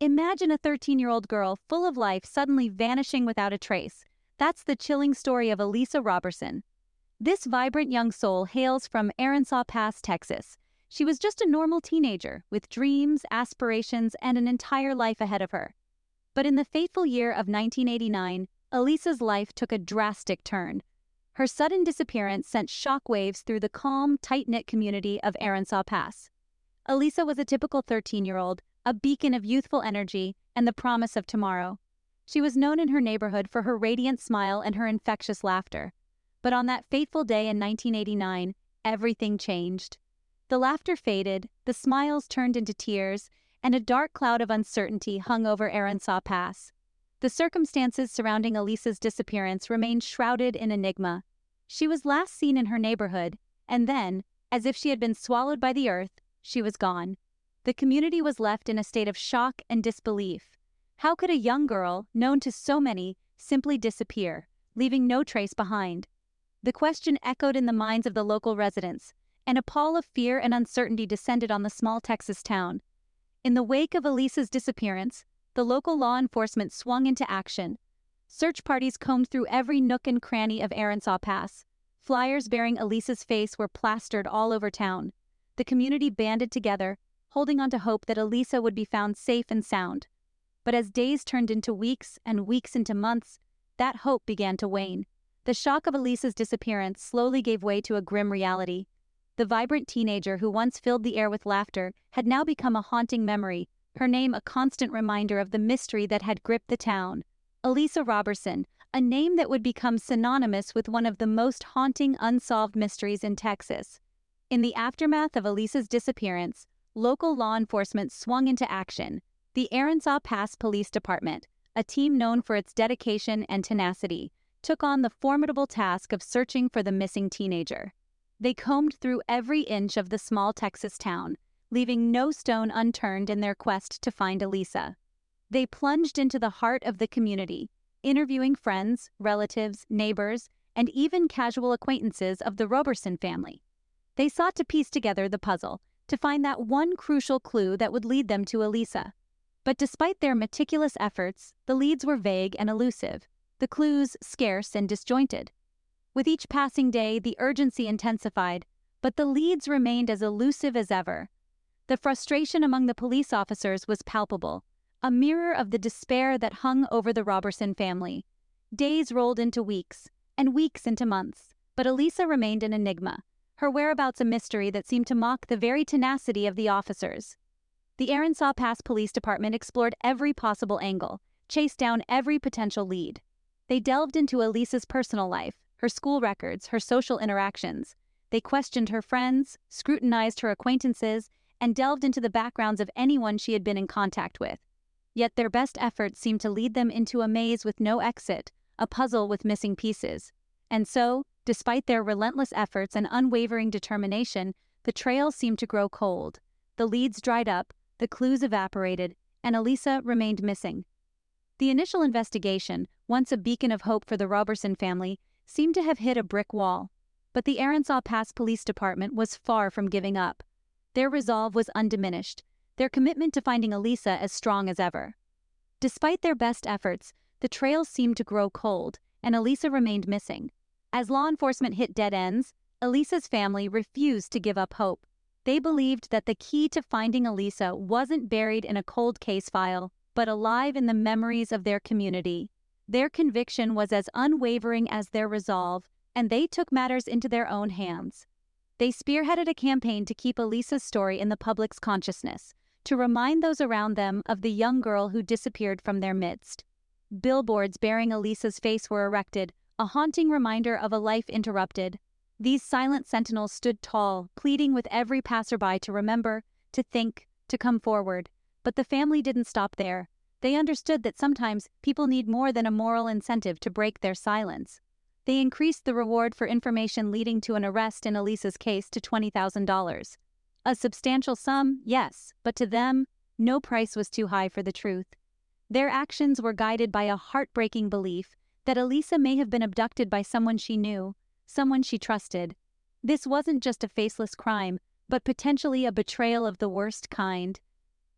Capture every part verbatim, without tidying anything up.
Imagine a thirteen-year-old girl full of life suddenly vanishing without a trace. That's the chilling story of Elisa Roberson. This vibrant young soul hails from Arkansas Pass, Texas. She was just a normal teenager with dreams, aspirations, and an entire life ahead of her. But in the fateful year of nineteen eighty-nine, Elisa's life took a drastic turn. Her sudden disappearance sent shockwaves through the calm, tight-knit community of Arkansas Pass. Elisa was a typical thirteen-year-old, a beacon of youthful energy and the promise of tomorrow. She was known in her neighborhood for her radiant smile and her infectious laughter. But on that fateful day in nineteen eighty-nine, everything changed. The laughter faded, the smiles turned into tears, and a dark cloud of uncertainty hung over Arkansas Pass. The circumstances surrounding Elisa's disappearance remained shrouded in enigma. She was last seen in her neighborhood, and then, as if she had been swallowed by the earth, she was gone. The community was left in a state of shock and disbelief. How could a young girl, known to so many, simply disappear, leaving no trace behind? The question echoed in the minds of the local residents, and a pall of fear and uncertainty descended on the small Texas town. In the wake of Elisa's disappearance, the local law enforcement swung into action. Search parties combed through every nook and cranny of Arkansas Pass. Flyers bearing Elisa's face were plastered all over town. The community banded together, holding on to hope that Elisa would be found safe and sound. But as days turned into weeks and weeks into months, that hope began to wane. The shock of Elisa's disappearance slowly gave way to a grim reality. The vibrant teenager who once filled the air with laughter had now become a haunting memory, her name a constant reminder of the mystery that had gripped the town. Elisa Roberson, a name that would become synonymous with one of the most haunting unsolved mysteries in Texas. In the aftermath of Elisa's disappearance, local law enforcement swung into action. The Arkansas Pass Police Department, a team known for its dedication and tenacity, took on the formidable task of searching for the missing teenager. They combed through every inch of the small Texas town, leaving no stone unturned in their quest to find Elisa. They plunged into the heart of the community, interviewing friends, relatives, neighbors, and even casual acquaintances of the Roberson family. They sought to piece together the puzzle, to find that one crucial clue that would lead them to Elisa. But despite their meticulous efforts, the leads were vague and elusive, the clues scarce and disjointed. With each passing day, the urgency intensified, but the leads remained as elusive as ever. The frustration among the police officers was palpable, a mirror of the despair that hung over the Roberson family. Days rolled into weeks, and weeks into months, but Elisa remained an enigma, her whereabouts a mystery that seemed to mock the very tenacity of the officers. The Arkansas Pass Police Department explored every possible angle, chased down every potential lead. They delved into Elisa's personal life, her school records, her social interactions. They questioned her friends, scrutinized her acquaintances, and delved into the backgrounds of anyone she had been in contact with. Yet their best efforts seemed to lead them into a maze with no exit, a puzzle with missing pieces. And so, despite their relentless efforts and unwavering determination, the trail seemed to grow cold. The leads dried up, the clues evaporated, and Elisa remained missing. The initial investigation, once a beacon of hope for the Roberson family, seemed to have hit a brick wall. But the Arkansas Pass Police Department was far from giving up. Their resolve was undiminished, their commitment to finding Elisa as strong as ever. Despite their best efforts, the trail seemed to grow cold, and Elisa remained missing. As law enforcement hit dead ends, Elisa's family refused to give up hope. They believed that the key to finding Elisa wasn't buried in a cold case file, but alive in the memories of their community. Their conviction was as unwavering as their resolve, and they took matters into their own hands. They spearheaded a campaign to keep Elisa's story in the public's consciousness, to remind those around them of the young girl who disappeared from their midst. Billboards bearing Elisa's face were erected, a haunting reminder of a life interrupted. These silent sentinels stood tall, pleading with every passerby to remember, to think, to come forward. But the family didn't stop there. They understood that sometimes people need more than a moral incentive to break their silence. They increased the reward for information leading to an arrest in Elisa's case to twenty thousand dollars. A substantial sum, yes, but to them, no price was too high for the truth. Their actions were guided by a heartbreaking belief that Elisa may have been abducted by someone she knew, someone she trusted. This wasn't just a faceless crime, but potentially a betrayal of the worst kind.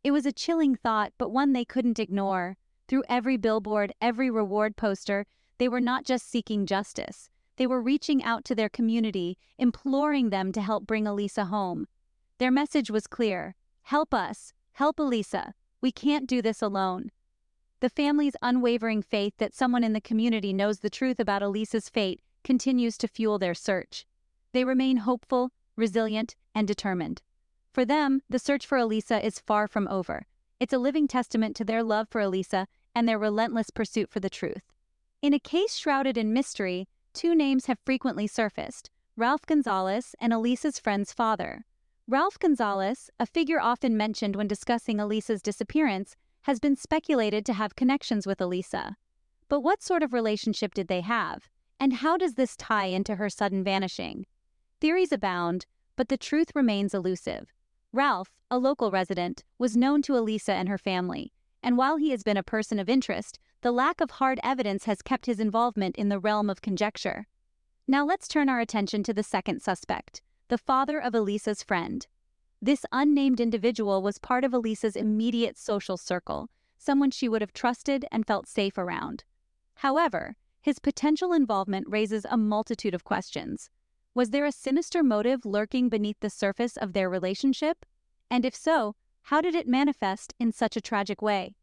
It was a chilling thought, but one they couldn't ignore. Through every billboard, every reward poster, they were not just seeking justice. They were reaching out to their community, imploring them to help bring Elisa home. Their message was clear: help us, help Elisa. We can't do this alone. The family's unwavering faith that someone in the community knows the truth about Elisa's fate continues to fuel their search. They remain hopeful, resilient, and determined. For them, the search for Elisa is far from over. It's a living testament to their love for Elisa and their relentless pursuit for the truth. In a case shrouded in mystery, two names have frequently surfaced: Ralph Gonzalez and Elisa's friend's father. Ralph Gonzalez, a figure often mentioned when discussing Elisa's disappearance, has been speculated to have connections with Elisa. But what sort of relationship did they have? And how does this tie into her sudden vanishing? Theories abound, but the truth remains elusive. Ralph, a local resident, was known to Elisa and her family, and while he has been a person of interest, the lack of hard evidence has kept his involvement in the realm of conjecture. Now let's turn our attention to the second suspect, the father of Elisa's friend. This unnamed individual was part of Elisa's immediate social circle, someone she would have trusted and felt safe around. However, his potential involvement raises a multitude of questions. Was there a sinister motive lurking beneath the surface of their relationship? And if so, how did it manifest in such a tragic way?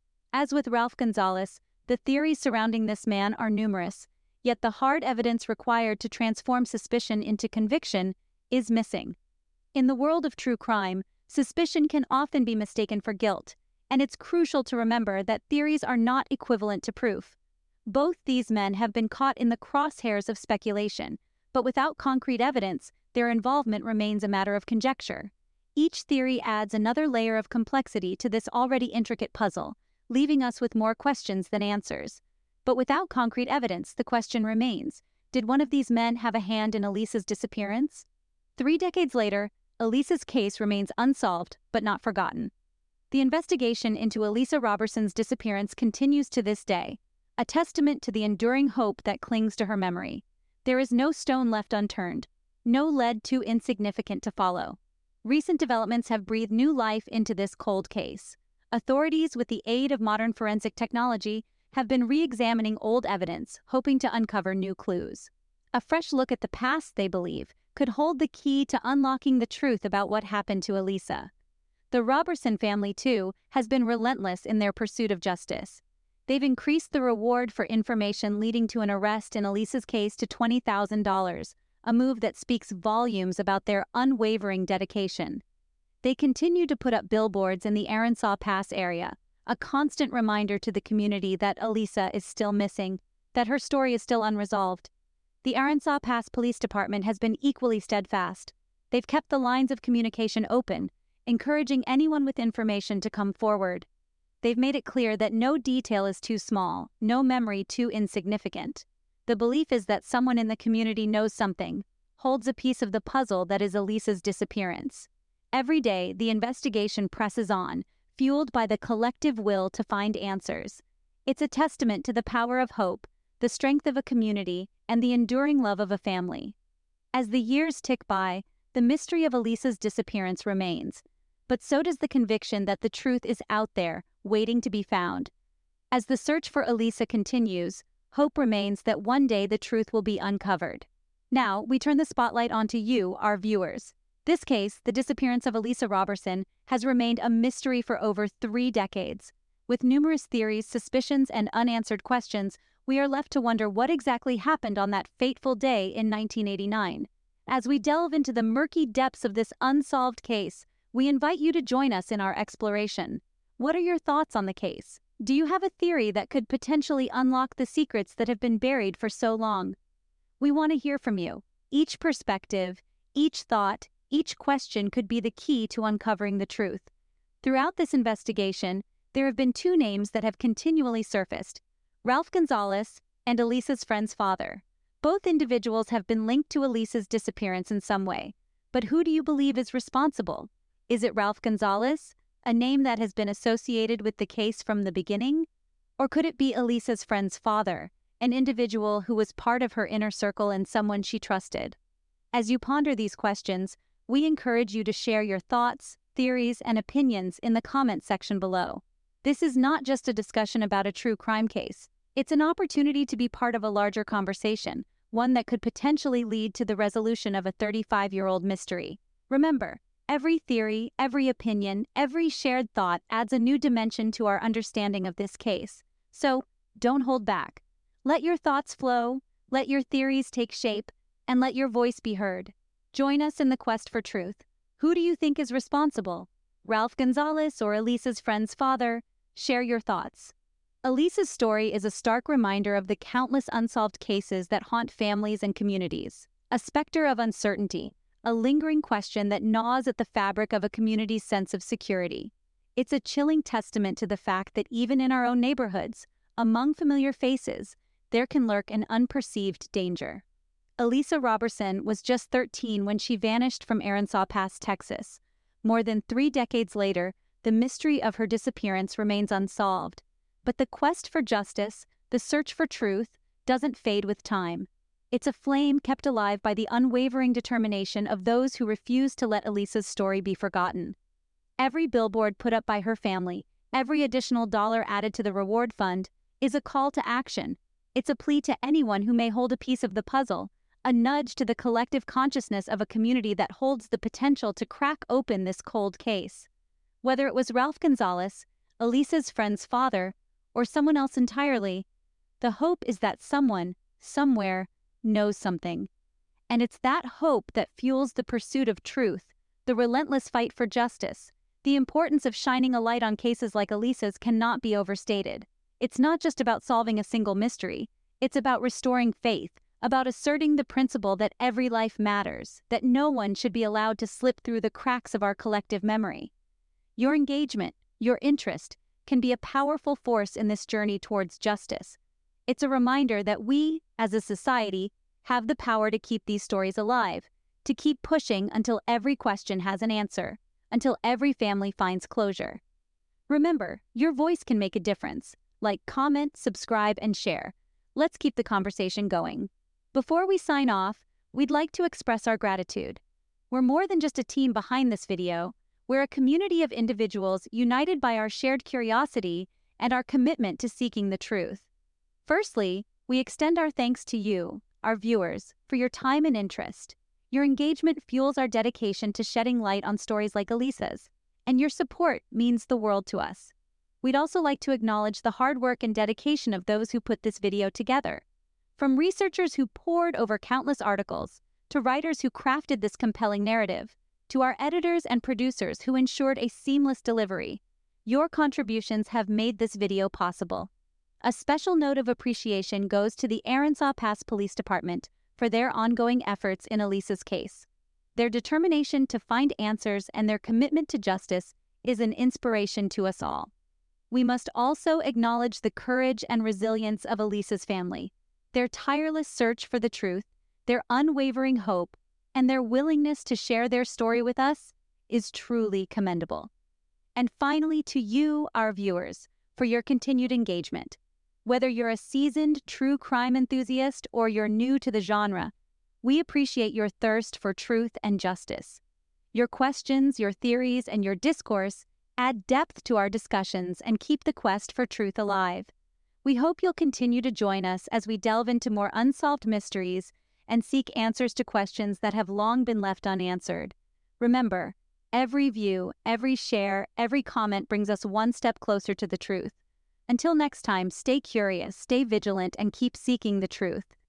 As with Ralph Gonzalez, the theories surrounding this man are numerous, yet the hard evidence required to transform suspicion into conviction is missing. In the world of true crime, suspicion can often be mistaken for guilt, and it's crucial to remember that theories are not equivalent to proof. Both these men have been caught in the crosshairs of speculation, but without concrete evidence, their involvement remains a matter of conjecture. Each theory adds another layer of complexity to this already intricate puzzle, leaving us with more questions than answers. But without concrete evidence, the question remains: did one of these men have a hand in Elisa's disappearance? Three decades later, Elisa's case remains unsolved but not forgotten. The investigation into Elisa Roberson's disappearance continues to this day, a testament to the enduring hope that clings to her memory. There is no stone left unturned, no lead too insignificant to follow. Recent developments have breathed new life into this cold case. Authorities, with the aid of modern forensic technology, have been re-examining old evidence, hoping to uncover new clues. A fresh look at the past, they believe, could hold the key to unlocking the truth about what happened to Elisa. The Roberson family, too, has been relentless in their pursuit of justice. They've increased the reward for information leading to an arrest in Elisa's case to twenty thousand dollars, a move that speaks volumes about their unwavering dedication. They continue to put up billboards in the Arkansas Pass area, a constant reminder to the community that Elisa is still missing, that her story is still unresolved. The Arkansas Pass Police Department has been equally steadfast. They've kept the lines of communication open, encouraging anyone with information to come forward. They've made it clear that no detail is too small, no memory too insignificant. The belief is that someone in the community knows something, holds a piece of the puzzle that is Elisa's disappearance. Every day, the investigation presses on, fueled by the collective will to find answers. It's a testament to the power of hope, the strength of a community, and the enduring love of a family. As the years tick by, the mystery of Elisa's disappearance remains, but so does the conviction that the truth is out there, waiting to be found. As the search for Elisa continues, hope remains that one day the truth will be uncovered. Now, we turn the spotlight onto you, our viewers. This case, the disappearance of Elisa Roberson, has remained a mystery for over three decades. With numerous theories, suspicions, and unanswered questions, we are left to wonder what exactly happened on that fateful day in nineteen eighty-nine. As we delve into the murky depths of this unsolved case, we invite you to join us in our exploration. What are your thoughts on the case? Do you have a theory that could potentially unlock the secrets that have been buried for so long? We want to hear from you. Each perspective, each thought, each question could be the key to uncovering the truth. Throughout this investigation, there have been two names that have continually surfaced: Ralph Gonzalez and Elisa's friend's father. Both individuals have been linked to Elisa's disappearance in some way. But who do you believe is responsible? Is it Ralph Gonzalez, a name that has been associated with the case from the beginning? Or could it be Elisa's friend's father, an individual who was part of her inner circle and someone she trusted? As you ponder these questions, we encourage you to share your thoughts, theories, and opinions in the comment section below. This is not just a discussion about a true crime case. It's an opportunity to be part of a larger conversation, one that could potentially lead to the resolution of a thirty-five-year-old mystery. Remember, every theory, every opinion, every shared thought adds a new dimension to our understanding of this case. So, don't hold back. Let your thoughts flow, let your theories take shape, and let your voice be heard. Join us in the quest for truth. Who do you think is responsible? Ralph Gonzalez or Elisa's friend's father? Share your thoughts. Elisa's story is a stark reminder of the countless unsolved cases that haunt families and communities. A specter of uncertainty, a lingering question that gnaws at the fabric of a community's sense of security. It's a chilling testament to the fact that even in our own neighborhoods, among familiar faces, there can lurk an unperceived danger. Elisa Roberson was just thirteen when she vanished from Arkansas Pass, Texas. More than three decades later, the mystery of her disappearance remains unsolved. But the quest for justice, the search for truth, doesn't fade with time. It's a flame kept alive by the unwavering determination of those who refuse to let Elisa's story be forgotten. Every billboard put up by her family, every additional dollar added to the reward fund, is a call to action. It's a plea to anyone who may hold a piece of the puzzle, a nudge to the collective consciousness of a community that holds the potential to crack open this cold case. Whether it was Ralph Gonzalez, Elisa's friend's father, or someone else entirely, the hope is that someone, somewhere, knows something. And it's that hope that fuels the pursuit of truth, the relentless fight for justice. The importance of shining a light on cases like Elisa's cannot be overstated. It's not just about solving a single mystery. It's about restoring faith, about asserting the principle that every life matters, that no one should be allowed to slip through the cracks of our collective memory. Your engagement, your interest, can be a powerful force in this journey towards justice. It's a reminder that we, as a society, have the power to keep these stories alive, to keep pushing until every question has an answer, until every family finds closure. Remember, your voice can make a difference. Like, comment, subscribe, and share. Let's keep the conversation going. Before we sign off, we'd like to express our gratitude. We're more than just a team behind this video. We're a community of individuals united by our shared curiosity and our commitment to seeking the truth. Firstly, we extend our thanks to you, our viewers, for your time and interest. Your engagement fuels our dedication to shedding light on stories like Elisa's, and your support means the world to us. We'd also like to acknowledge the hard work and dedication of those who put this video together. From researchers who pored over countless articles, to writers who crafted this compelling narrative, to our editors and producers who ensured a seamless delivery, your contributions have made this video possible. A special note of appreciation goes to the Arkansas Pass Police Department for their ongoing efforts in Elisa's case. Their determination to find answers and their commitment to justice is an inspiration to us all. We must also acknowledge the courage and resilience of Elisa's family. Their tireless search for the truth, their unwavering hope, and their willingness to share their story with us is truly commendable. And finally, to you, our viewers, for your continued engagement. Whether you're a seasoned true crime enthusiast or you're new to the genre, we appreciate your thirst for truth and justice. Your questions, your theories, and your discourse add depth to our discussions and keep the quest for truth alive. We hope you'll continue to join us as we delve into more unsolved mysteries and seek answers to questions that have long been left unanswered. Remember, every view, every share, every comment brings us one step closer to the truth. Until next time, stay curious, stay vigilant, and keep seeking the truth.